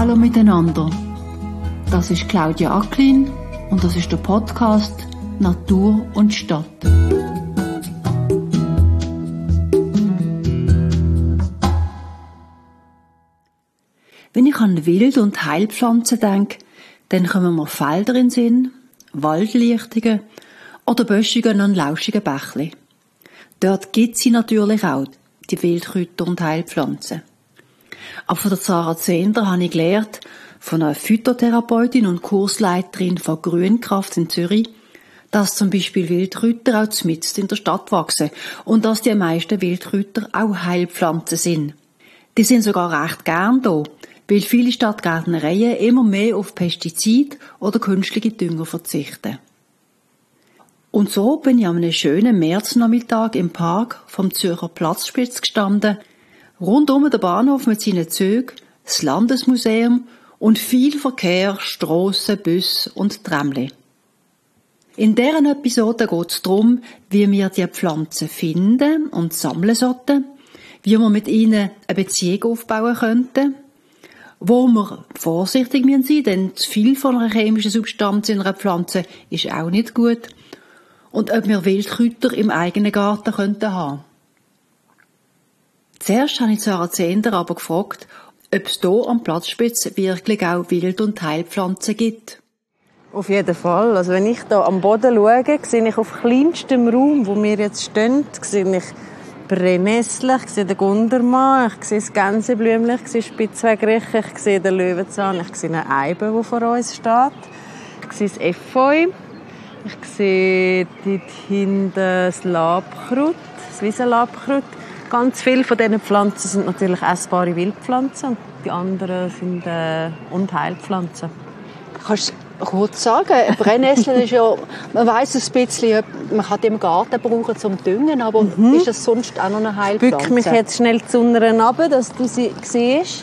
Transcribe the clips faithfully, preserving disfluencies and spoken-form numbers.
Hallo miteinander. Das ist Claudia Acklin und das ist der Podcast Natur und Stadt. Wenn ich an Wild- und Heilpflanzen denke, dann kommen mir Felder in den Sinn, Waldlichtungen oder Böschungen an lauschigen Bächli. Dort gibt sie natürlich auch, die Wildkräuter und Heilpflanzen. Aber von der Sarah Zehnder habe ich gelernt, von einer Phytotherapeutin und Kursleiterin von Grünkraft in Zürich, dass zum Beispiel Wildkräuter auch mitten in der Stadt wachsen und dass die meisten Wildkräuter auch Heilpflanzen sind. Die sind sogar recht gern da, weil viele Stadtgärtnereien immer mehr auf Pestizide oder künstliche Dünger verzichten. Und so bin ich an einem schönen Märznachmittag im Park vom Zürcher Platzspitz gestanden, rund um den Bahnhof mit seinen Zügen, das Landesmuseum und viel Verkehr, Strassen, Busse und Tramli. In deren Episode geht es darum, wie wir die Pflanzen finden und sammeln sollten, wie wir mit ihnen eine Beziehung aufbauen könnten, wo wir vorsichtig sein müssen, denn zu viel von einer chemischen Substanz in einer Pflanze ist auch nicht gut, und ob wir Wildkräuter im eigenen Garten könnten haben. Zuerst habe ich Sarah Zehnder aber gefragt, ob es hier am Platzspitz wirklich auch Wild- und Heilpflanzen gibt. Auf jeden Fall. Also wenn ich hier am Boden schaue, sehe ich auf kleinstem Raum, wo wir jetzt stehen, sehe ich Brennnessel, ich sehe den Gundermann, ich sehe das Gänseblümchen, ich sehe Spitzwegrieche, ich sehe den Löwenzahn, ich sehe eine Eibe, die vor uns steht, ich sehe das Efeu, ich sehe dort hinten das Labkraut, das Wiesenlabkraut. Ganz viele von diesen Pflanzen sind natürlich essbare Wildpflanzen und die anderen sind äh, Unheilpflanzen. Kannst du kurz sagen, Brennnessel ist ja, man weiss ein bisschen, man kann die im Garten brauchen zum Düngen, aber mhm. ist das sonst auch noch eine Heilpflanze? Ich bücke mich jetzt schnell zu unten runter, dass du sie siehst.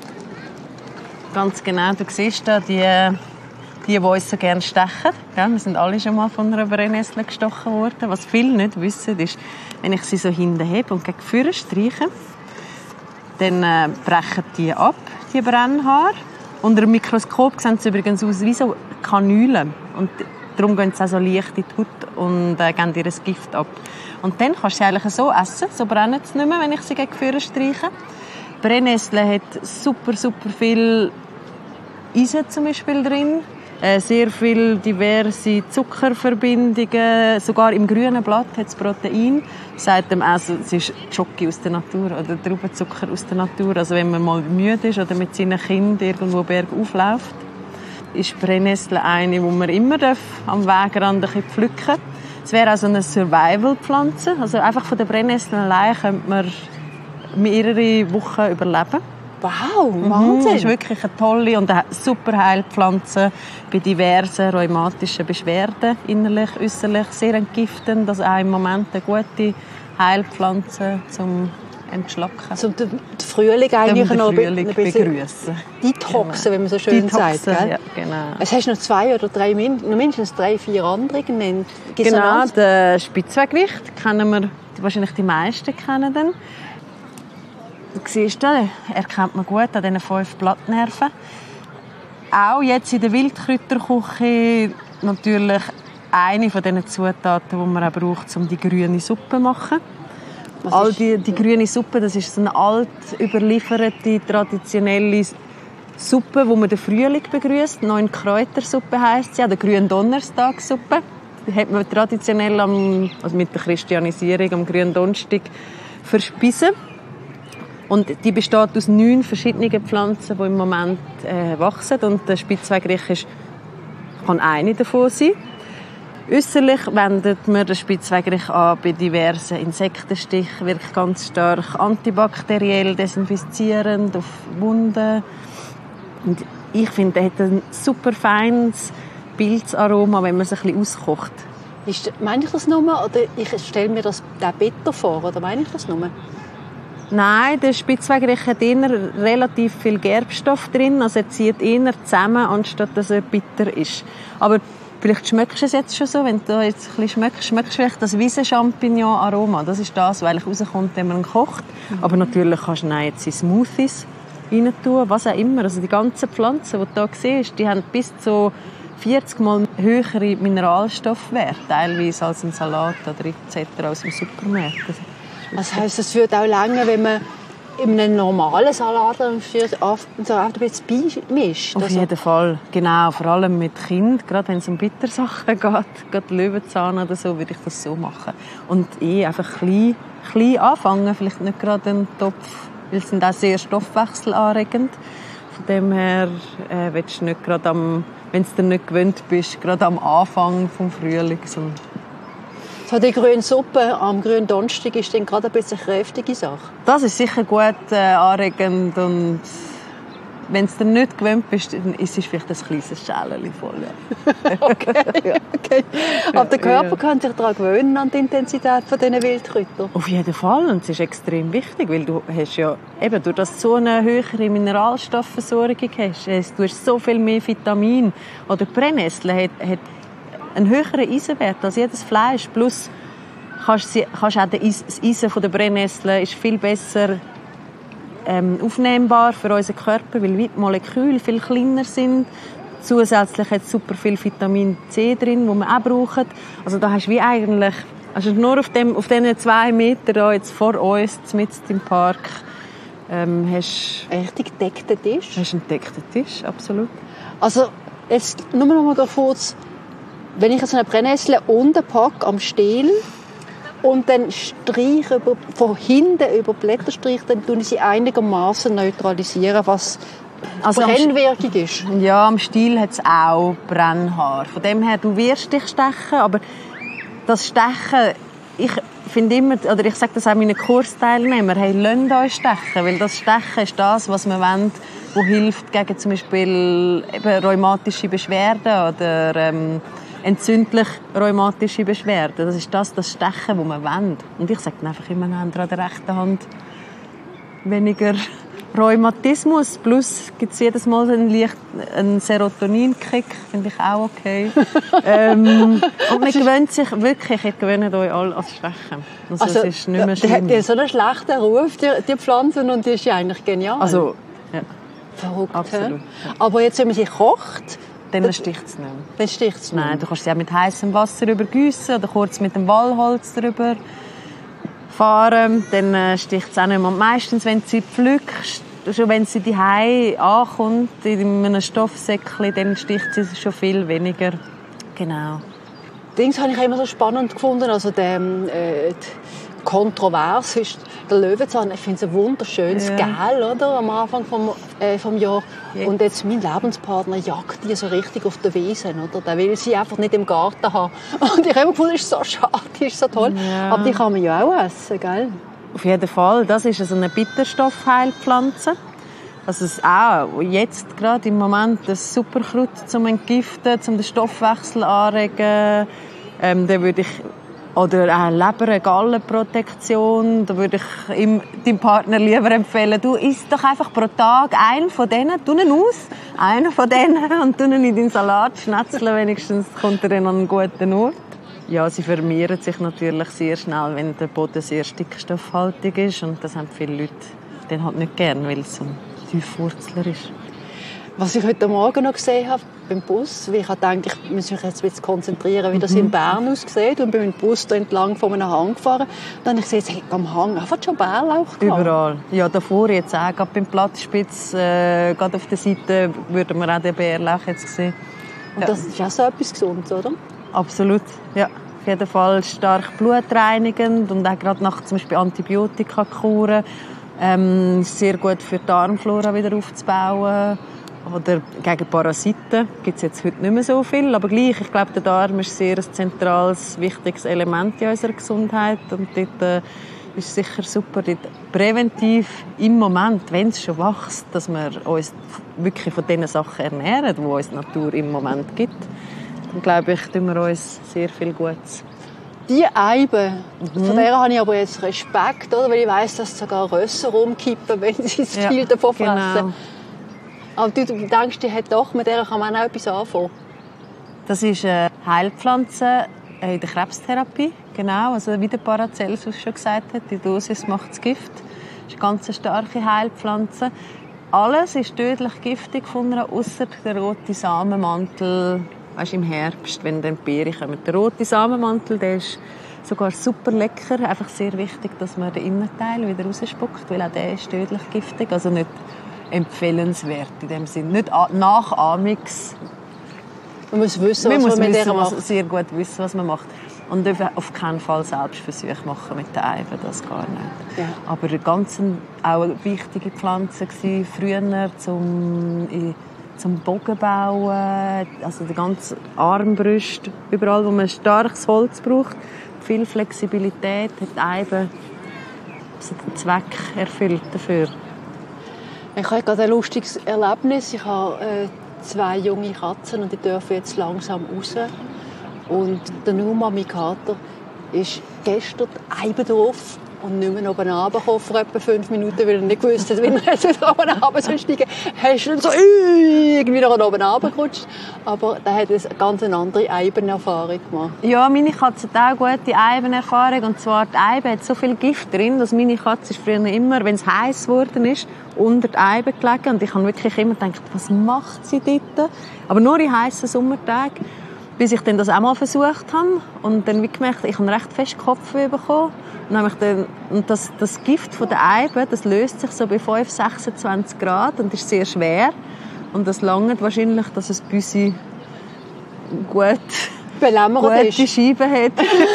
Ganz genau, du siehst da die, die, die uns so gerne stechen. Ja, wir sind alle schon mal von einer Brennnessel gestochen worden. Was viele nicht wissen, ist, wenn ich sie so hinten hebe und gegen vorne streiche, dann äh, brechen die ab, die Brennhaare. Unter dem Mikroskop sehen sie übrigens aus wie so Kanülen. Und darum gehen sie auch so leicht in die Haut und äh, geben ihr das Gift ab. Und dann kannst du sie eigentlich so essen, so brennen sie nicht mehr, wenn ich sie gegen vorne streiche. Brennnessel hat super, super viel Eisen zum Beispiel drin. Sehr viele diverse Zuckerverbindungen. Sogar im grünen Blatt hat es Protein. Sagt dem also, es ist Schoki aus der Natur oder Traubenzucker aus der Natur. Also wenn man mal müde ist oder mit seinen Kindern irgendwo bergauf läuft, ist Brennnessel eine, die man immer am Wegrand ein bisschen pflücken darf. Es wäre also eine Survival-Pflanze. Also einfach von den Brennnesseln allein könnte man mehrere Wochen überleben. Wow, Wahnsinn! Mhm, das ist wirklich eine tolle und eine super Heilpflanze bei diversen rheumatischen Beschwerden, innerlich, äußerlich, sehr entgiftend. Also auch im Moment eine gute Heilpflanze zum Entschlacken. Zum den Frühling eigentlich den noch Frühling ein bisschen begrüßen. detoxen, Genau. wenn man so schön Detoxen, sagt. Gell? Ja, genau. Es hast noch zwei oder drei, mindestens drei, vier andere genannt. Gibt's Genau, den Spitzwegewicht kennen wir, wahrscheinlich die meisten kennen den. Du siehst, den erkennt man gut an diesen fünf Blattnerven. Auch jetzt in der Wildkräuterküche natürlich eine von diesen Zutaten, die man auch braucht, um die grüne Suppe zu machen. Was All die, die grüne Suppe, das ist so eine alt überlieferte, traditionelle Suppe, die man den Frühling begrüßt. Neun Kräutersuppe heisst sie, auch die grüne Donnerstagssuppe. Die hat man traditionell am, also mit der Christianisierung am grünen Donnerstag verspeisen. Und die besteht aus neun verschiedenen Pflanzen, die im Moment äh, wachsen. Und der Spitzwegrieche kann eine davon sein. Äußerlich wendet man den Spitzwegrieche an bei diversen Insektenstichen, wirkt ganz stark antibakteriell, desinfizierend auf Wunden. Und ich finde, er hat ein super feines Pilzaroma, wenn man es ein bisschen auskocht. Ist, meine ich das nur? Oder ich stelle mir das bitter vor, oder meine ich das nur? Nein, der Spitzwegrieche hat eher relativ viel Gerbstoff drin, also er zieht eher zusammen, anstatt dass er bitter ist. Aber vielleicht schmeckst du es jetzt schon so, wenn du jetzt ein bisschen schmeckst, schmeckst du vielleicht das Wiesen-Champignon-Aroma. Das ist das, was rauskommt, wenn man ihn kocht. Mhm. Aber natürlich kannst du ihn jetzt in Smoothies rein tun, was auch immer. Also die ganzen Pflanzen, die du hier siehst, die haben bis zu vierzig Mal höhere Mineralstoffwerte, teilweise als ein Salat oder et cetera aus dem Supermarkt. Also, das heisst, es würde auch länger, wenn man in einem normalen Salat oft so ein bisschen beimischt. Auf also. jeden Fall, genau. Vor allem mit Kind, gerade wenn es um Bittersachen geht, gerade Löwenzahn oder so, würde ich das so machen. Und eh einfach klein, klein anfangen, vielleicht nicht gerade einen Topf, weil sie sind auch sehr stoffwechselanregend. Von dem her äh, willst du nicht gerade am, wenn du dir nicht gewöhnt bist, gerade am Anfang vom Frühling. So. So die grüne Suppe am grünen Donnerstag ist dann gerade ein bisschen eine kräftige Sache. Das ist sicher gut äh, anregend und wenn du dir nicht gewöhnt bist, dann ist es vielleicht ein kleines Schälchen voll. Ja. Okay, okay. Aber der Körper ja. kann sich daran gewöhnen, an die Intensität von diesen Wildkräutern. Auf jeden Fall. Und es ist extrem wichtig, weil du hast ja, eben, durch das so eine höhere Mineralstoffversorgung hast, du hast so viel mehr Vitamin. Oder die Brennnessel hat, hat einen höheren Eisenwert als jedes Fleisch. Plus kannst du, kannst auch das Eisen von der Brennnessel ist viel besser ähm, aufnehmbar für unseren Körper, weil die Moleküle viel kleiner sind. Zusätzlich hat es super viel Vitamin C drin, das wir auch brauchen. Also da hast du wie eigentlich, also nur auf dem, auf diesen zwei Metern da jetzt vor uns, mitten im Park, ähm, hast du richtig gedeckten Tisch. Hast einen gedeckten Tisch, absolut. Also jetzt nur noch mal kurz, wenn ich so eine Brennnessel unten packe am Stiel und dann streiche über, von hinten über Blätter streiche, dann tun ich sie einigermaßen neutralisieren, was also Brennwirkung ist. Ja, am Stiel hat es auch Brennhaar. Von dem her, du wirst dich stechen, aber das Stechen, ich finde immer, oder ich sage das auch meinen Kursteilnehmern, hey, lasst euch stechen, weil das Stechen ist das, was wir wollen, was hilft gegen zum Beispiel eben rheumatische Beschwerden oder ähm, entzündlich rheumatische Beschwerden. Das ist das, das Stechen, das wir wollen. Und ich sage einfach immer, wir haben an der rechten Hand weniger Rheumatismus. Plus gibt es jedes Mal einen, leicht, einen Serotonin-Kick, finde ich auch okay. ähm, und man gewöhnt sich wirklich, ihr gewöhnt euch alle ans Stechen. Also, also, es ist nicht mehr schlimm. Die hat so einen schlechten Ruf, die, die Pflanzen, und die ist ja eigentlich genial. Also, ja. Verrückt, absolut. Ja. Aber jetzt, wenn man sie kocht, dann sticht es nicht mehr. Dann sticht's nicht. Nein, du kannst sie auch mit heißem Wasser übergießen oder kurz mit dem Walholz drüber fahren. Dann äh, sticht es auch nicht mehr. Und meistens, wenn du sie pflückst, schon wenn sie die Hause ankommt, in einem Stoffsäckchen, dann sticht sie schon viel weniger. Genau. Dings habe ich immer so spannend gefunden. Also der, äh, kontrovers ist der Löwenzahn. Ich finde es ein wunderschönes ja. Gel, oder? Am Anfang vom, äh, vom Jahr. Ja. Und jetzt mein Lebenspartner jagt die so richtig auf der Wiese, oder? Der will sie einfach nicht im Garten haben. Und ich habe immer gefunden, das ist so schade, das ist so toll. Ja. Aber die kann man ja auch essen, gell? Auf jeden Fall. Das ist also eine Bitterstoffheilpflanze. Also es auch jetzt gerade im Moment ein Superkraut zum Entgiften, zum den Stoffwechsel anregen. Ähm, da würde ich Oder auch Leber-, Gallenprotektion. Da würde ich ihm, deinem Partner lieber empfehlen, du isst doch einfach pro Tag einen von denen, tu ihn aus, einen von denen und tu ihn in deinen Salat schnetzeln, wenigstens kommt er dann an einen guten Ort. Ja, sie vermehren sich natürlich sehr schnell, wenn der Boden sehr stickstoffhaltig ist, und das haben viele Leute dann halt nicht gern, weil es so ein Tiefwurzler ist. Was ich heute Morgen noch gesehen habe beim Bus, weil ich dachte, ich muss mich jetzt ein bisschen konzentrieren, wie das mhm. in Bern aussieht, und bin mit dem Bus da entlang von einem Hang gefahren. Dann habe ich gesehen, es hat am Hang einfach schon Bärlauch gehabt. Überall. Ja, davor jetzt auch, gerade beim Platzspitz, äh, gerade auf der Seite, würden wir auch den Bärlauch jetzt sehen. Und ja. Das ist auch so etwas Gesundes, oder? Absolut, ja. Auf jeden Fall stark blutreinigend und auch gerade nach zum Beispiel Antibiotika-Kuren ähm, sehr gut für die Darmflora wieder aufzubauen. Oder gegen Parasiten gibt es jetzt heute nicht mehr so viel, aber gleich, ich glaube, der Darm ist sehr ein zentrales, wichtiges Element in unserer Gesundheit, und dort äh, ist sicher super, dort präventiv im Moment, wenn es schon wächst, dass wir uns wirklich von den Sachen ernähren, die uns die Natur im Moment gibt. Dann glaube ich, tun wir uns sehr viel Gutes. Die Eibe, mhm. von der habe ich aber jetzt Respekt, oder? Weil ich weiss, dass sogar Rösser rumkippen, wenn sie zu viel ja, davon fressen. Genau. Aber du denkst, die hat doch, mit der kann man auch etwas anfangen? Das ist eine Heilpflanze in der Krebstherapie. Genau, also wie der Paracelsus schon gesagt hat, die Dosis macht das Gift. Das ist eine ganz starke Heilpflanze. alles ist tödlich giftig gefunden, ausser der rote Samenmantel. Weißt, im Herbst, wenn dann die Beeren kommen. Der rote Samenmantel, der ist sogar super lecker. Einfach sehr wichtig, dass man den Innenteil wieder rausspuckt, weil auch der ist tödlich giftig. Also nicht empfehlenswert in dem Sinne. Nicht nachahmungs. Man muss wissen, man was muss man mit wissen, der was, macht. sehr gut wissen, was man macht. Und auf keinen Fall Selbstversuche machen mit den Eiben, das gar nicht. Ja. Aber ganz auch eine wichtige Pflanze war früher zum, zum Bogenbauen, also die ganze Armbrust, überall, wo man starkes Holz braucht, viel Flexibilität, hat die Eibe den Zweck erfüllt dafür. Ich habe gerade ein lustiges Erlebnis. Ich habe äh, zwei junge Katzen und die dürfen jetzt langsam raus. Und der Numa, mein Kater, ist gestern Eiben drauf und nicht mehr oben runtergekommen für etwa fünf Minuten, weil er nicht gewusst hat, wie er jetzt wieder oben runter soll steigen. Er ist dann so irgendwie nach oben runtergerutscht. Aber der hat eine ganz andere Eibenerfahrung gemacht. Ja, meine Katze hat auch gute Eibenerfahrung. Und zwar, die Eibe hat so viel Gift drin, dass meine Katze ist früher immer, wenn es heiß geworden ist, unter die Eibe gelegen. Und ich habe wirklich immer gedacht, was macht sie dort? Aber nur in heißen Sommertagen. Bis ich dann das auch mal versucht habe und dann wie gemerkt, ich habe recht fest Kopfweh bekommen. Und, dann dann, und das, das Gift von der Eibe, das löst sich so bei fünf, sechsundzwanzig Grad und ist sehr schwer. Und das langt wahrscheinlich, dass es Büsi gut gute ist. Scheiben hat.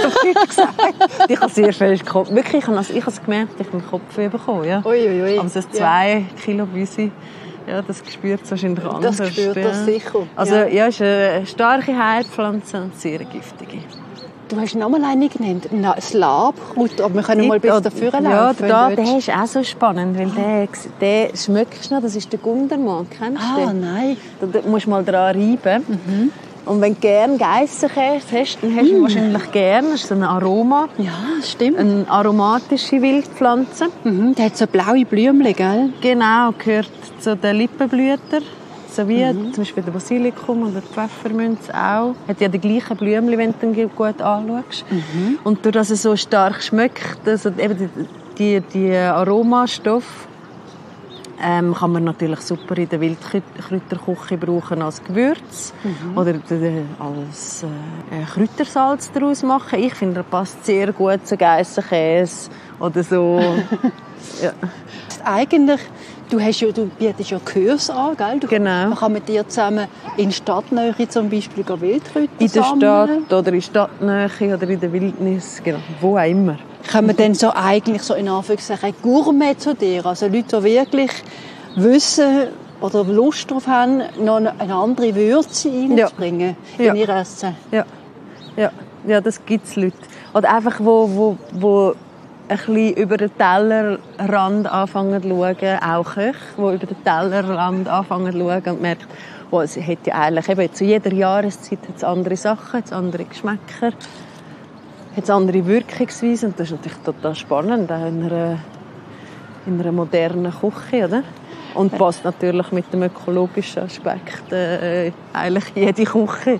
Ich habe sehr fest Kopf. Wirklich, ich habe es gemerkt, ich habe Kopfweh bekommen. Ja. Ui, ui, ui. Aber so zwei ja. Kilo Büsi. Ja, das spürt es wahrscheinlich anders. Das spürt das sicher. Also ja, ja, es ist eine starke Heilpflanze und sehr giftige. Du hast noch mal eine genannt, das Labkraut, aber wir können Ich, mal bis dafür laufen. Ja, da, der ist auch so spannend, weil der, der schmeckst du noch, das ist der Gundermann, kennst du Ah, den? nein. Da, da musst du mal dran reiben. Mhm. Und wenn du gerne Geissenkäse hast, dann hast du ihn mm. wahrscheinlich gerne. Das ist so ein Aroma. Ja, das stimmt. Eine aromatische Wildpflanze. Mhm. Der hat so blaue Blümchen, gell? Genau, gehört zu den Lippenblütern. So wie mhm. zum Beispiel der Basilikum oder die Pfefferminze auch. Hat ja die gleichen Blümchen, wenn du ihn gut anschaust. Mhm. Und durch das es so stark schmeckt, also eben die, die, die Aromastoffe, Ähm, kann man natürlich super in der Wildkräuterküche brauchen als Gewürz mhm. oder als äh, Kräutersalz daraus machen. Ich finde, er passt sehr gut zu Geissenkäse oder so. Ja. Eigentlich, du, hast ja, du bietest ja Kurse an, gell? Du, genau. Man kann mit dir zusammen in Stadtnähe zum Beispiel Wildkräuter in der sammeln. Stadt oder in Stadtnähe oder in der Wildnis, genau, wo auch immer. Kommen dann so eigentlich so in Anführungszeichen Gourmet zu dir? Also Leute, die wirklich wissen oder Lust darauf haben, noch eine andere Würze reinzubringen ja. in ihr Essen? Ja, ja. ja das gibt es Leute. Oder einfach, wo, wo, wo ein bisschen über den Tellerrand anfangen zu schauen, auch Köche, die über den Tellerrand anfangen zu schauen und merken, oh, es hat ja eigentlich eben zu jeder Jahreszeit hat's andere Sachen, hat's andere Geschmäcker, hat andere Wirkungsweise und das ist natürlich total spannend auch in einer, in einer modernen Küche, oder? Und passt natürlich mit dem ökologischen Aspekt äh, eigentlich jede Küche.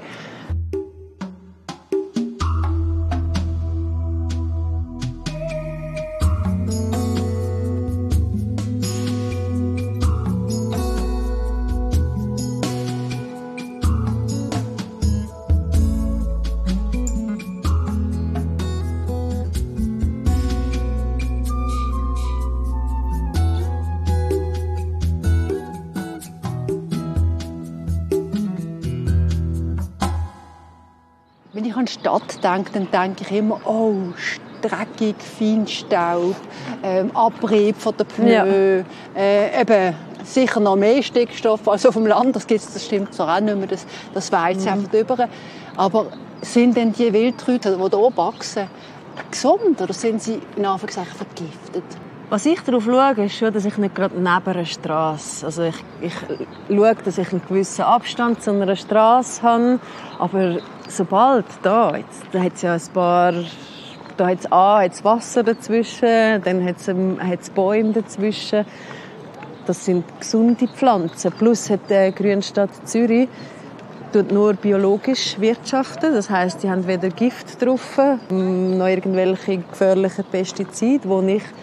Wenn ich an die Stadt denke, dann denke ich immer, oh, dreckig, Feinstaub, ähm, Abrieb von den Pneu, ja. äh, eben sicher noch mehr Stickstoff als auf dem Land. Das gibt's, das stimmt zwar auch nicht mehr, das, das weicht mhm. einfach drüber. Aber sind denn die Wildkräuter, die hier wachsen, gesund oder sind sie in Anführungszeichen vergiftet? Was ich darauf schaue, ist schon, dass ich nicht gerade neben einer Strasse, also ich, ich schaue, dass ich einen gewissen Abstand zu einer Strasse habe, aber sobald da, jetzt, da hat es ja ein paar, da hat es A, hat es Wasser dazwischen, dann hat es, hat es Bäume dazwischen, das sind gesunde Pflanzen, plus hat die Grünstadt Zürich tut nur biologisch wirtschaften, das heisst, die haben weder Gift drauf, noch irgendwelche gefährlichen Pestizide, die ich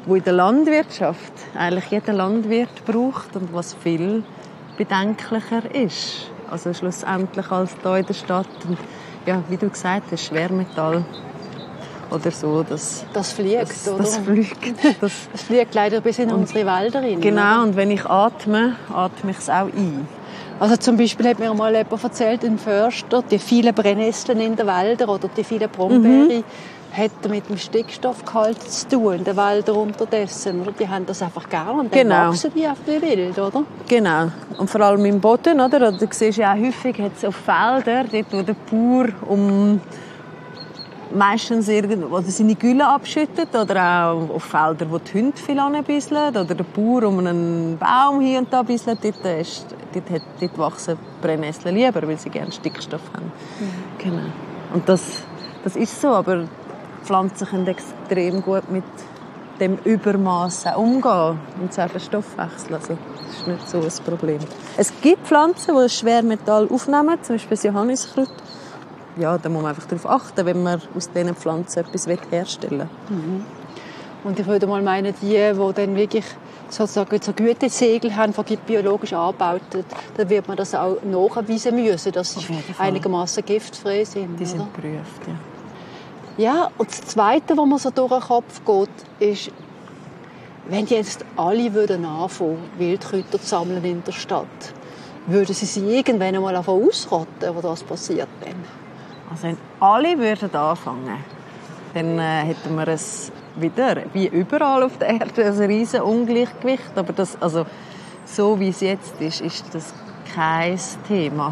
wo in der Landwirtschaft eigentlich jeder Landwirt braucht und was viel bedenklicher ist. Also schlussendlich als hier in der Stadt. Und ja, wie du gesagt hast, Schwermetall oder so. Das, das fliegt, das, oder? Das fliegt. Das, das fliegt leider bis in unsere Wälder rein. Genau, oder? Und wenn ich atme, atme ich es auch ein. Also zum Beispiel hat mir mal jemand erzählt, in Förster, die vielen Brennnesseln in den Wäldern oder die vielen Brombeere, mhm. hat mit dem Stickstoffgehalt zu tun in den Wäldern unterdessen. Oder? Die haben das einfach gerne und dann genau. wachsen die einfach wie wild, oder? Genau. Und vor allem im Boden, oder? Du siehst ja auch häufig hat's auf Feldern, dort wo der Bauer um meistens irgendwo oder seine Gülle abschüttet oder auch auf Feldern, wo die Hunde viel anbisseln oder der Bauer um einen Baum hier und da bisselt, dort, ist, dort, hat, dort wachsen Brennnesseln lieber, weil sie gerne Stickstoff haben. Mhm. Genau. Und das, das ist so, aber Pflanzen können extrem gut mit dem Übermaß umgehen und es einfach Stoffwechsel. Also das ist nicht so ein Problem. Es gibt Pflanzen, die Schwermetall aufnehmen, zum Beispiel das Johanniskraut. Ja, da muss man einfach darauf achten, wenn man aus diesen Pflanzen etwas herstellen will. Mhm. Und ich würde mal meinen, die, die dann wirklich sozusagen so Gütesiegel haben, die biologisch angebaut, dann wird man das auch nachweisen müssen, dass sie einigermaßen giftfrei sind. Die sind oder? geprüft, ja. Ja, und das Zweite, was mir so durch den Kopf geht, ist, wenn jetzt alle würden anfangen, Wildkräuter zu sammeln in der Stadt, würden sie sie irgendwann einmal ausrotten, oder was passiert dann? Also wenn alle würden anfangen, dann äh, hätten wir es wieder, wie überall auf der Erde, ein riesen Ungleichgewicht. Aber das, also, so wie es jetzt ist, ist das kein Thema.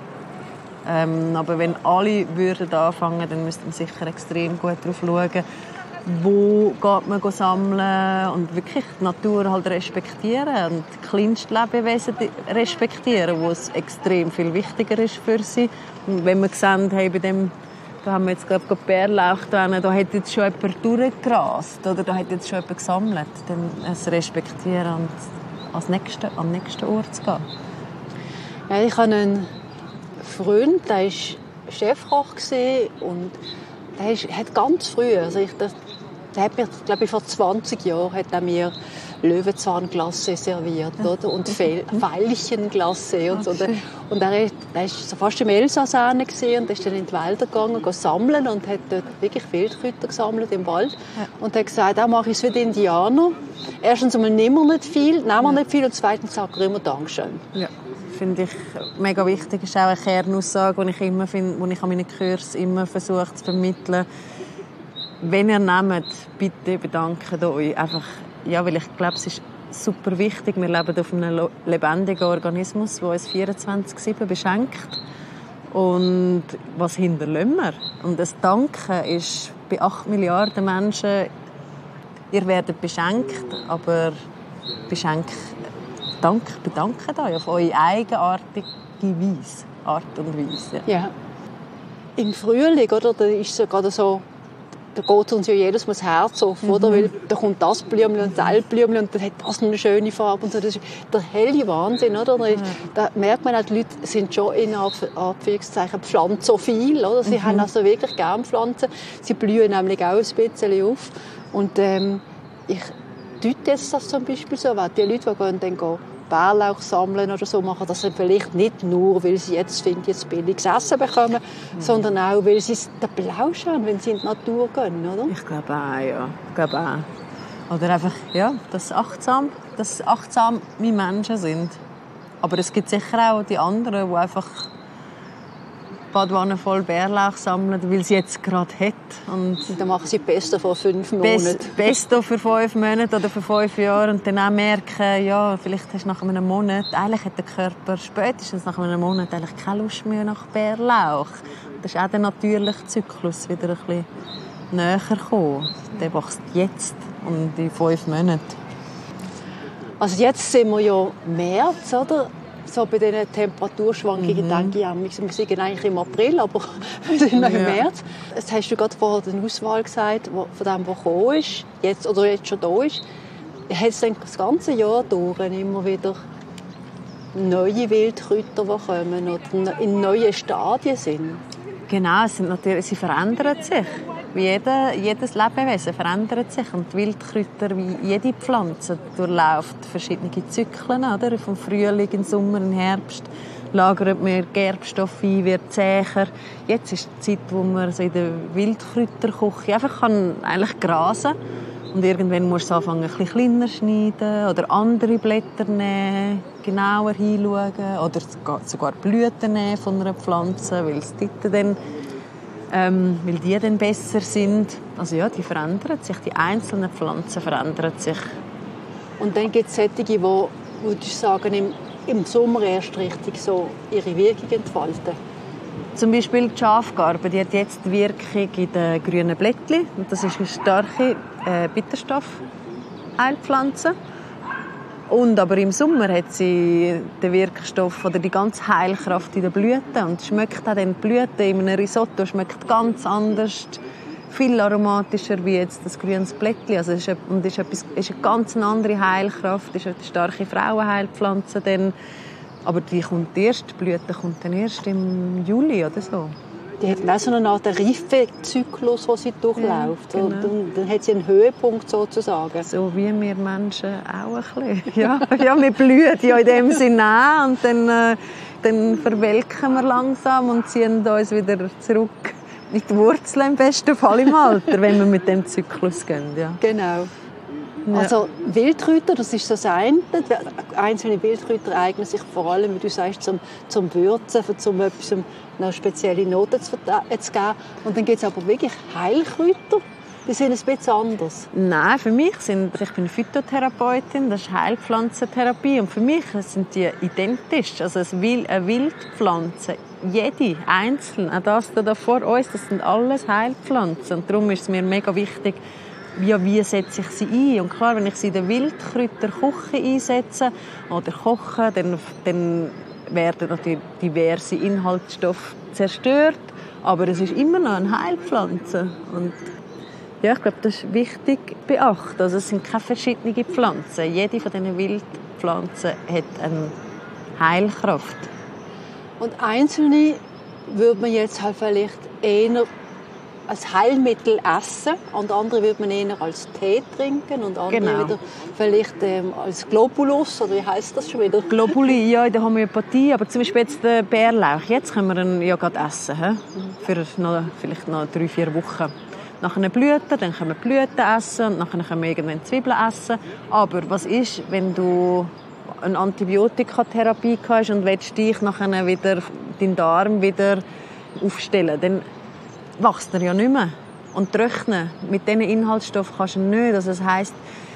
Ähm, aber wenn alle würden anfangen, dann müsste man sicher extrem gut darauf schauen, wo geht man sammeln und wirklich die Natur halt respektieren und die kleinsten Lebewesen respektieren, wo es extrem viel wichtiger ist für sie. Und wenn wir sehen, hey, bei dem, da haben wir jetzt gerade Bärlauch drin, da hat jetzt schon jemand durchgerast oder da hat jetzt schon jemand gesammelt, dann es respektieren und als nächste, am nächsten Ort zu gehen. Ja, ich habe einen Freund, der war Chefkoch und der ist, hat ganz früh, also ich, der, der hat mir, glaube ich, vor zwanzig Jahren hat er mir Löwenzahnglasse serviert, oder? Und Veilchenglasse und so. Und er ist, er ist so fast im Elsass und ist dann in die Wälder gegangen, go sammeln und hat dort wirklich Wildkräuter gesammelt im Wald. Ja. Und hat gesagt, auch mache ich es wie die Indianer. Erstens einmal nehmen wir nicht viel, nehmen wir nicht viel und zweitens sagt er immer Dankeschön. Ja. Finde ich mega wichtig. Das ist auch eine Kernaussage, die ich immer finde, die ich an meinen Kursen immer versuche zu vermitteln. Wenn ihr nehmt, bitte bedankt euch. Einfach, ja, weil ich glaube, es ist super wichtig. Wir leben auf einem lebendigen Organismus, der uns vierundzwanzig sieben beschenkt. Und was hinterlassen wir? Und das Danken ist bei acht Milliarden Menschen, ihr werdet beschenkt, aber beschenkt Dank, bedankt euch auf eure eigenartige Weise, Art und Weise. Ja. Im Frühling, oder, da ist es ja gerade so, da geht uns ja jedes Mal das Herz auf, mhm. oder? Weil da kommt das Blümchen und das Blümchen und dann hat das eine schöne Farbe und so. Das ist der helle Wahnsinn, oder? Mhm. Da merkt man auch, die Leute sind schon in Anführungszeichen pflanzophil, oder? Sie mhm. haben also wirklich gerne Pflanzen. Sie blühen nämlich auch ein bisschen auf. Und ähm, ich deute jetzt das zum Beispiel so, weil die Leute, die gehen, dann gehen Bärlauch sammeln oder so, machen das vielleicht nicht nur, weil sie jetzt finden, jetzt billiges Essen bekommen, mhm. sondern auch, weil sie den Plausch haben, wenn sie in die Natur gehen, oder? Ich glaube auch, ja. Ich glaube auch. Oder einfach, ja, dass achtsam, dass achtsam wie Menschen sind. Aber es gibt sicher auch die anderen, die einfach Badwanne voll Bärlauch sammeln, weil sie jetzt gerade hat. Und dann machen sie Pesto vor fünf Monaten. Pesto für fünf Monate oder für fünf Jahre und dann auch merken, ja, vielleicht hast du nach einem Monat, eigentlich hat der Körper spätestens nach einem Monat eigentlich keine Lust mehr nach Bärlauch. Das ist auch der natürliche Zyklus wieder ein bisschen näher gekommen. Der wächst jetzt und in fünf Monaten. Also jetzt sind wir ja März, oder? So bei diesen Temperaturschwankungen mhm. denke ich, wir sind eigentlich im April, aber wir sind noch im ja. März. Jetzt hast du gerade vorher die Auswahl gesagt, von dem, was gekommen ist, jetzt, oder jetzt schon da ist. Hat es dann das ganze Jahr durch immer wieder neue Wildkräuter, die kommen oder in neuen Stadien sind? Genau, es sind natürlich, sie verändern sich. jeder, jedes Lebewesen verändert sich und die Wildkräuter, wie jede Pflanze, durchläuft verschiedene Zyklen, oder? Vom Frühling, in Sommer, in Herbst lagert man Gerbstoffe ein, wird zäher. Jetzt ist die Zeit, wo man so in der Wildkräuterküche einfach kann eigentlich grasen und irgendwann musst du anfangen, ein bisschen kleiner schneiden oder andere Blätter nehmen, genauer hinschauen oder sogar Blüten nehmen von einer Pflanze, weil es dort dann Ähm, weil die dann besser sind. Also ja, die verändern sich, die einzelnen Pflanzen verändern sich. Und dann gibt es solche, die, würde ich sagen, im, im Sommer erst richtig so ihre Wirkung entfalten. Zum Beispiel die Schafgarbe, die hat jetzt die Wirkung in den grünen Blättchen. Und das ist eine starke äh, Bitterstoff-Heilpflanze. Und aber im Sommer hat sie den Wirkstoff oder die ganze Heilkraft in den Blüten und schmeckt auch dann die Blüten in einem Risotto schmeckt ganz anders, viel aromatischer wie jetzt das grünes Blättchen. Also es ist, und ist, etwas, ist eine ganz andere Heilkraft, ist eine starke Frauenheilpflanze dann. Aber die kommt erst, die Blüte kommt dann erst im Juli oder so. Die hat auch so eine Art Reifezyklus, den sie durchläuft. Ja, genau. Und dann, dann hat sie einen Höhepunkt sozusagen. So wie wir Menschen auch ein bisschen. Ja, ja wir blühen ja in dem Sinne auch. Und dann, äh, dann verwelken wir langsam und ziehen uns wieder zurück in die Wurzeln, im besten Fall im Alter, wenn wir mit dem Zyklus gehen. Ja. Genau. Ja. Also Wildkräuter, das ist das eine. Einzelne Wildkräuter eignen sich vor allem, wie du sagst, zum, zum Würzen, zum etwas, um eine spezielle Note zu geben. Und dann gibt es aber wirklich Heilkräuter. Die sind ein bisschen anders. Nein, für mich sind, ich bin Phytotherapeutin, das ist Heilpflanzentherapie und für mich sind die identisch. Also eine Wildpflanze, jede einzelne, auch das da vor uns, das sind alles Heilpflanzen. Und darum ist es mir mega wichtig, ja, wie setze ich sie ein? Und klar, wenn ich sie in der Wildkräuterküche einsetze oder koche, dann, dann werden natürlich diverse Inhaltsstoffe zerstört. Aber es ist immer noch eine Heilpflanze. Und ja, ich glaube, das ist wichtig zu beachten. Also es sind keine verschiedenen Pflanzen. Jede von diesen Wildpflanzen hat eine Heilkraft. Und einzelne würde man jetzt halt vielleicht eher als Heilmittel essen und andere würde man eher als Tee trinken und andere Genau. wieder vielleicht ähm, als Globulus, oder wie heisst das schon wieder? Globuli, ja, in der Homöopathie, aber zum Beispiel jetzt den Bärlauch, jetzt können wir ihn ja gerade essen, he? Für noch, vielleicht noch drei, vier Wochen. Nach einer Blüte, dann können wir Blüten essen und nachher können wir irgendwann Zwiebeln essen. Aber was ist, wenn du eine Antibiotikatherapie hast und willst dich nachher wieder, deinen Darm wieder aufstellen, dann wächst er ja nicht mehr. Und trocknen, mit diesen Inhaltsstoffen kannst du nicht. Also das heisst,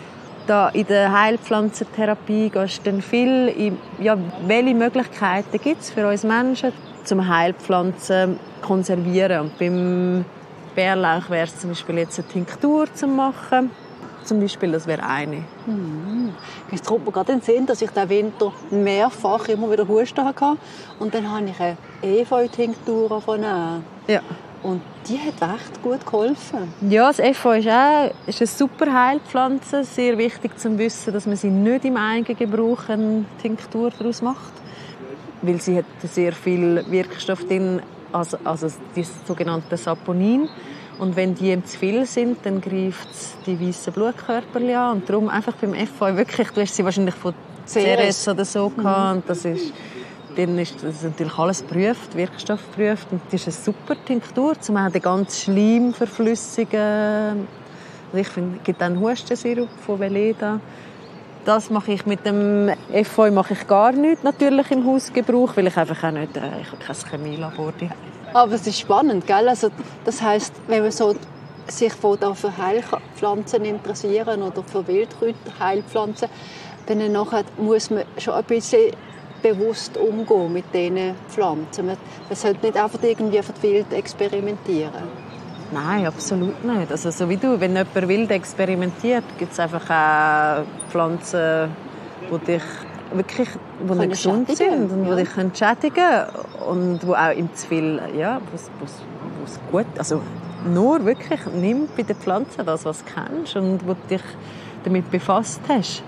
da in der Heilpflanzentherapie gehst du dann viel in, ja, welche Möglichkeiten gibt es für uns Menschen, zum Heilpflanzen konservieren. Und beim Bärlauch wäre es zum Beispiel jetzt eine Tinktur zu machen. Zum Beispiel, das wäre eine. Mhm. Es kommt mir gerade in den Sinn, dass ich diesen Winter mehrfach immer wieder Husten hatte. Und dann habe ich eine Efeu-Tinktur nehmen. Ja. Und die hat echt gut geholfen. Ja, das Efeu ist auch ist eine super Heilpflanze. Sehr wichtig zu wissen, dass man sie nicht im Eigengebrauch eine Tinktur daraus macht. Weil sie hat sehr viel Wirkstoff drin, also, also das sogenannte Saponin. Und wenn die zu viel sind, dann greift es die weißen Blutkörper an. Und darum einfach beim Efeu wirklich, du hast sie wahrscheinlich von C R S oder so gehabt. Und das ist, dann ist das natürlich alles geprüft, Wirkstoff geprüft. Und das ist eine super Tinktur, um auch den ganzen Schleim verflüssigen. Also ich finde, es gibt einen Hustensirup von Veleda. Das mache ich mit dem Efeu mache ich gar nicht natürlich im Hausgebrauch, weil ich einfach auch nicht, äh, ich habe kein Chemielabor. Aber es ist spannend, gell? Also, das heisst, wenn man so sich für Heilpflanzen interessieren oder für Wildkräuter, Heilpflanzen, dann nachher muss man schon ein bisschen bewusst umgehen mit diesen Pflanzen. Man, man sollte nicht einfach irgendwie für die Wild experimentieren. Nein, absolut nicht. Also so wie du, wenn jemand wild experimentiert, gibt es einfach auch Pflanzen, die dich wirklich die nicht gesund sind und die ja. dich schädigen können und wo auch im zu viel, ja, was, was, was gut, also nur wirklich nimm bei den Pflanzen das, was du kennst und wo du dich damit befasst hast.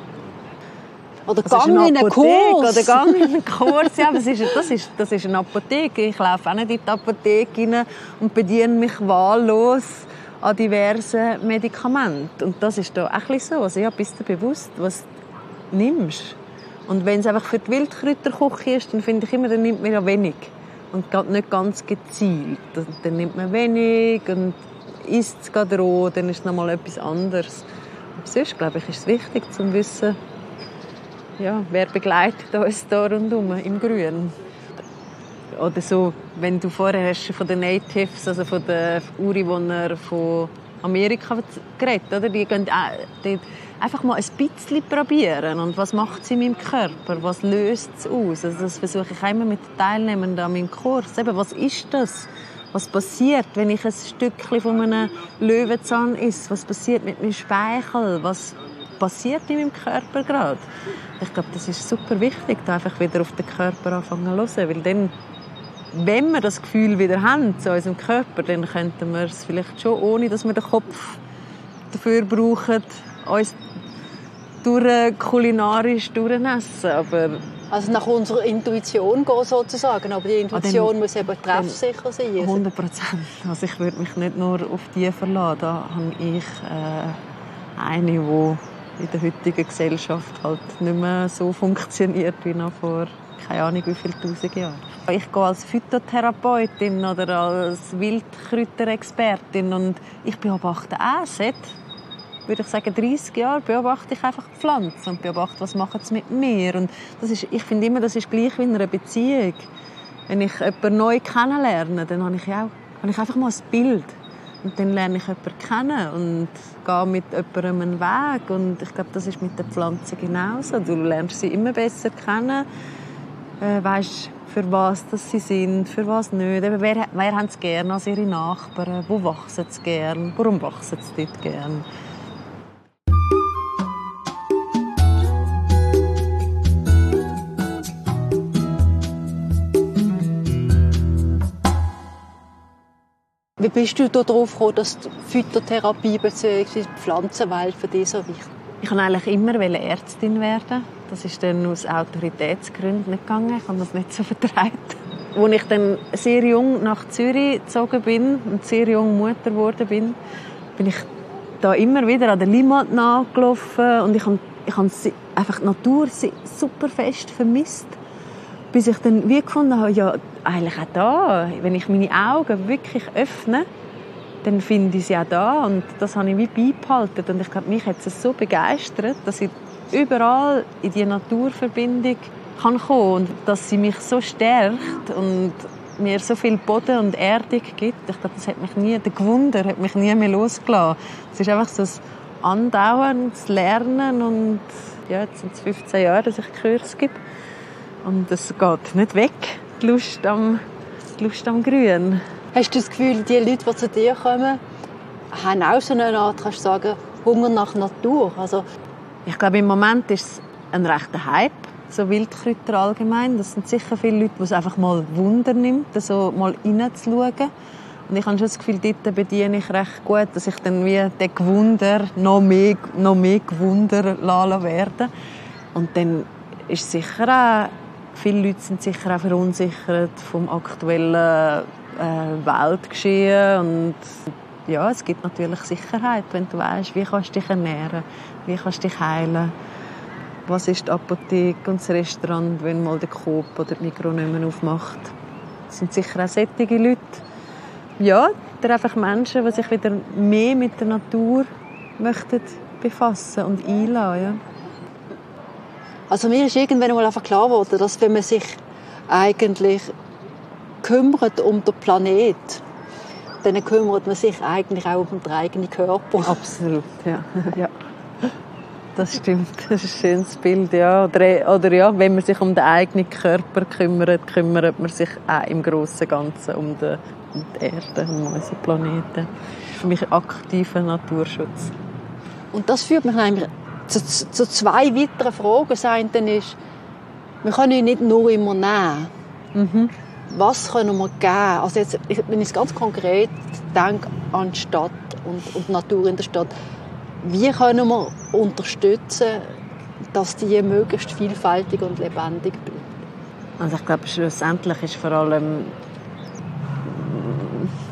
Oder also gang in einen Kurs. Oder gang in einen Kurs. Ja, das, ist, das, ist, das ist eine Apotheke. Ich laufe auch nicht in die Apotheke rein und bediene mich wahllos an diversen Medikamenten. Und das ist da auch ein bisschen so. Also ja, bist du bewusst, was du nimmst. Und wenn es einfach für die Wildkräuterküche ist, dann finde ich immer, dann nimmt man ja wenig. Und geht nicht ganz gezielt. Dann nimmt man wenig und isst es gerade roh, dann ist es nochmal etwas anderes. Aber sonst, glaube ich, ist es wichtig, zu wissen, ja, wer begleitet uns da rundherum im Grün. Oder so, wenn du vorher hast von den Natives, also von den Ureinwohnern von Amerika geredet, oder? Die gehen die einfach mal ein bisschen probieren. Und was macht sie in meinem Körper? Was löst es aus? Also das versuche ich immer mit den Teilnehmern an meinem Kurs. Eben, was ist das? Was passiert, wenn ich ein Stückchen von einem Löwenzahn esse? Was passiert mit meinem Speichel? Was passiert in meinem Körper gerade? Ich glaube, das ist super wichtig, da einfach wieder auf den Körper anfangen zu hören. Weil dann, wenn wir das Gefühl wieder haben zu unserem Körper, dann könnten wir es vielleicht schon, ohne dass wir den Kopf dafür brauchen, uns durch, kulinarisch durchessen. Aber also nach unserer Intuition gehen sozusagen, aber die Intuition ah, dann, muss eben treffsicher sein. hundert Prozent. Also ich würde mich nicht nur auf die verlassen. Da habe ich äh, eine, die in der heutigen Gesellschaft halt nicht mehr so funktioniert wie noch vor keine Ahnung wie viele tausend Jahren. Ich gehe als Phytotherapeutin oder als Wildkräuterexpertin und ich beobachte auch seit, würde ich sagen, dreissig Jahren beobachte ich einfach Pflanzen und beobachte, was machen sie mit mir. Und das ist, ich finde immer, das ist gleich wie in einer Beziehung. Wenn ich jemanden neu kennenlerne, dann habe ich, auch, habe ich einfach mal ein Bild. Und dann lerne ich jemanden kennen und gehe mit jemandem einen Weg. Und ich glaube, das ist mit den Pflanzen genauso. Du lernst sie immer besser kennen, äh, weisst, für was dass sie sind, für was nicht. Eben, wer, wer haben sie gerne als ihre Nachbarn? Wo wachsen sie gerne? Warum wachsen sie dort gerne? Wie bist du darauf gekommen, dass die Phytotherapie bzw. die Pflanzenwelt für dich so wichtig ist? Ich wollte eigentlich immer Ärztin werden. Das ist dann aus Autoritätsgründen nicht gegangen. Ich habe das nicht so vertraut. Als ich dann sehr jung nach Zürich gezogen bin und sehr jung Mutter geworden bin, bin ich da immer wieder an der Limmat nachgelaufen und ich habe, ich habe einfach die Natur super fest vermisst. Bis ich dann wie gefunden habe, ja, eigentlich auch da, wenn ich meine Augen wirklich öffne, dann finde ich sie auch da und das habe ich wie beibehalten. Und ich glaube, mich hat es so begeistert, dass ich überall in die Naturverbindung kann kommen und dass sie mich so stärkt und mir so viel Boden und Erdung gibt. Ich glaube, das hat mich nie, der Gewunder hat mich nie mehr losgelassen. Es ist einfach so ein andauerndes Lernen und ja, jetzt sind es fünfzehn Jahre, dass ich Kurs gebe. Und es geht nicht weg, die Lust am, die Lust am Grün. Hast du das Gefühl, die Leute, die zu dir kommen, haben auch so eine Art, kannst du sagen, Hunger nach Natur? Also ich glaube, im Moment ist es ein rechter Hype, so Wildkräuter allgemein. Das sind sicher viele Leute, die es einfach mal Wunder nimmt, so mal reinzuschauen. Und ich habe schon das Gefühl, dort bediene ich recht gut, dass ich dann wie den Gewunder noch mehr, noch mehr Gewunder lassen werde. Und dann ist sicher auch, viele Leute sind sicher auch verunsichert vom aktuellen äh, Weltgeschehen. Und ja, es gibt natürlich Sicherheit, wenn du weißt, wie kannst du dich ernähren, wie kannst du dich heilen. Was ist die Apotheke und das Restaurant, wenn mal der Coop oder die Migros nicht mehr aufmacht. Es sind sicher auch solche Leute. Ja, oder einfach Menschen, die sich wieder mehr mit der Natur möchten befassen und einlassen. Ja. Also mir ist irgendwann mal einfach klar geworden, dass wenn man sich eigentlich kümmert um den Planeten, dann kümmert man sich eigentlich auch um den eigenen Körper. Absolut, ja. ja. Das stimmt, das ist ein schönes Bild. Ja. Oder, oder ja, wenn man sich um den eigenen Körper kümmert, kümmert man sich auch im grossen Ganzen um die, um die Erde, um unseren Planeten. Für mich ein aktiver Naturschutz. Und das führt mich eigentlich zu, zu zwei weiteren Fragen. Das eine ist, wir können nicht nur immer nehmen. Mhm. Was können wir geben? Also jetzt, wenn ich ganz konkret denke an die Stadt und, und die Natur in der Stadt, wie können wir unterstützen, dass die möglichst vielfältig und lebendig bleibt? Also ich glaube, schlussendlich ist vor allem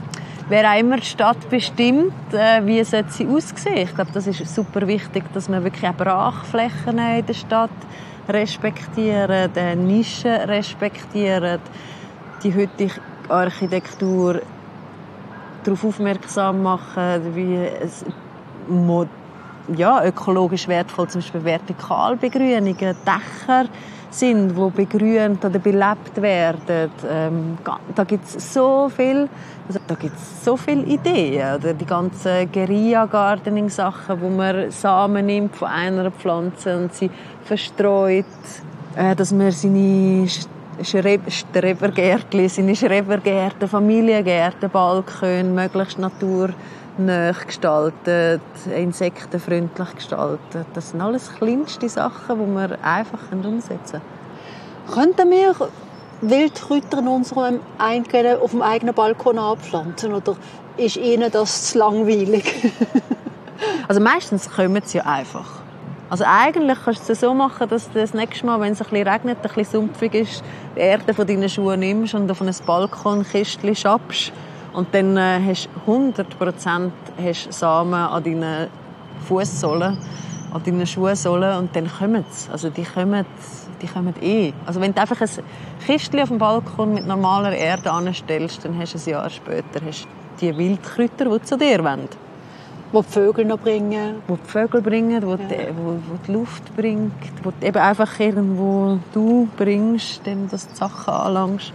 wer auch immer die Stadt bestimmt, äh, wie sollte sie aussehen. Ich glaube, das ist super wichtig, dass man wirklich auch Brachflächen in der Stadt respektieren, die Nischen respektieren, die heutige Architektur darauf aufmerksam machen, wie es mod- ja, ökologisch wertvoll, zum Beispiel Vertikalbegrünungen, Dächer sind, die begrünt oder belebt werden. Ähm, da gibt es so viel, also da gibt es so viele Ideen. Oder die ganzen Guerilla-Gardening-Sachen, wo man Samen nimmt von einer Pflanze und sie verstreut, äh, dass man seine Schrebergärtchen, seine Schrebergärten, Familiengärten, Balkone möglichst naturnah gestaltet, insektenfreundlich gestaltet. Das sind alles kleinste Sachen, die wir einfach umsetzen können. Könnten wir Wildkräuter in unserem eigenen, auf dem eigenen Balkon anpflanzen? Oder ist Ihnen das zu langweilig? Also meistens kommen sie ja einfach. Also eigentlich kannst du es so machen, dass du das nächste Mal, wenn es ein bisschen regnet, ein bisschen sumpfig ist, die Erde von deinen Schuhen nimmst und auf ein Balkonkistchen schappst. Und dann äh, hast du hundert Prozent hast Samen an deinen Fußsohlen, an deinen Schuhsohlen und dann kommen sie. Also die kommen, die kommen eh. Also wenn du einfach ein Kistchen auf dem Balkon mit normaler Erde anstellst, dann hast du ein Jahr später hast du die Wildkräuter, die zu dir wollen. Die die Vögel noch bringen. Die die Vögel bringen, die, ja. die, wo, wo die Luft bringt, die eben einfach irgendwo du bringst, dem das die Sachen anlangst.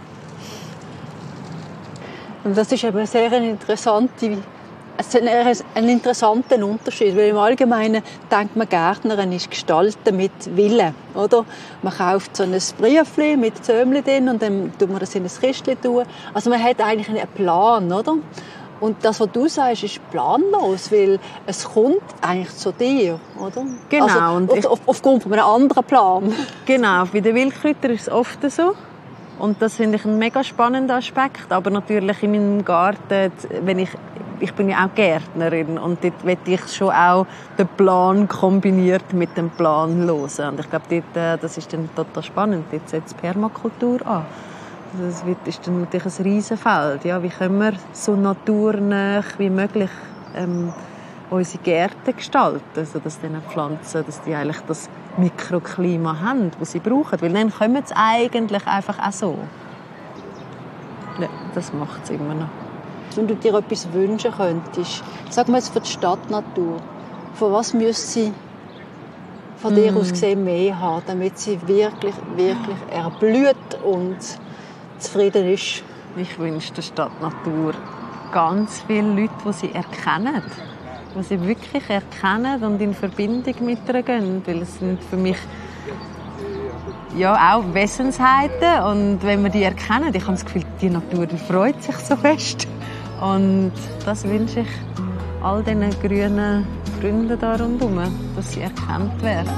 Und das ist eben eine sehr interessante, ein interessanter Unterschied, weil im Allgemeinen denkt man, Gärtnerin ist gestalten mit Willen, oder? Man kauft so ein Briefchen mit Zömchen drin und dann tut man das in ein Kistchen tun. Also man hat eigentlich einen Plan, oder? Und das, was du sagst, ist planlos, weil es kommt eigentlich zu dir, oder? Genau. Also, und auf, ich, auf, aufgrund von einem anderen Plan. Genau, bei den Wildkräutern ist es oft so. Und das finde ich einen mega spannenden Aspekt. Aber natürlich in meinem Garten, wenn ich, ich bin ja auch Gärtnerin und dort will ich schon auch den Plan kombiniert mit dem Plan hören. Und ich glaube, dort, das ist dann total spannend. Dort setzt Permakultur an. Das ist dann natürlich ein Riesenfeld. Ja, wie können wir so naturnah wie möglich ähm, unsere Gärten gestalten, sodass diese Pflanzen, dass die eigentlich das Mikroklima haben, das sie brauchen. Weil dann kommen sie eigentlich einfach auch so. Ja, das macht es immer noch. Wenn du dir etwas wünschen könntest, sag mal jetzt für die Stadtnatur, von was müsste sie von dir mm. aus gesehen mehr haben, damit sie wirklich, wirklich erblüht und zufrieden ist? Ich wünsche der Stadtnatur ganz viele Leute, die sie erkennen. Die sie wirklich erkennen und in Verbindung mit ihr gehen. Weil es sind für mich ja, auch Wesensheiten. Und wenn wir die erkennen, ich habe das Gefühl, die Natur die freut sich so fest. Und das wünsche ich all diesen grünen Freunden da rundherum, dass sie erkannt werden.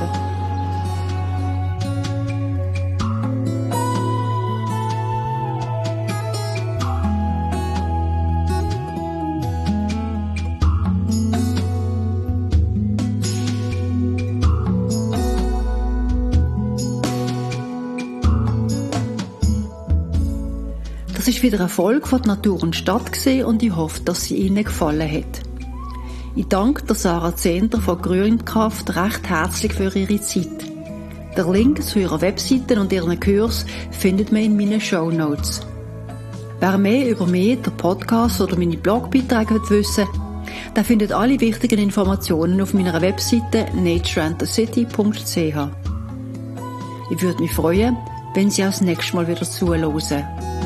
Das ist wieder eine Folge von Natur und Stadt und ich hoffe, dass sie Ihnen gefallen hat. Ich danke der Sarah Zehnder von Grünkraft recht herzlich für ihre Zeit. Der Link zu ihrer Webseite und ihren Kurs findet man in meinen Shownotes. Wer mehr über mich, den Podcast oder meine Blogbeiträge wissen will, der findet alle wichtigen Informationen auf meiner Webseite nature and the city punkt c h. Ich würde mich freuen, wenn Sie auch das nächste Mal wieder zuhören.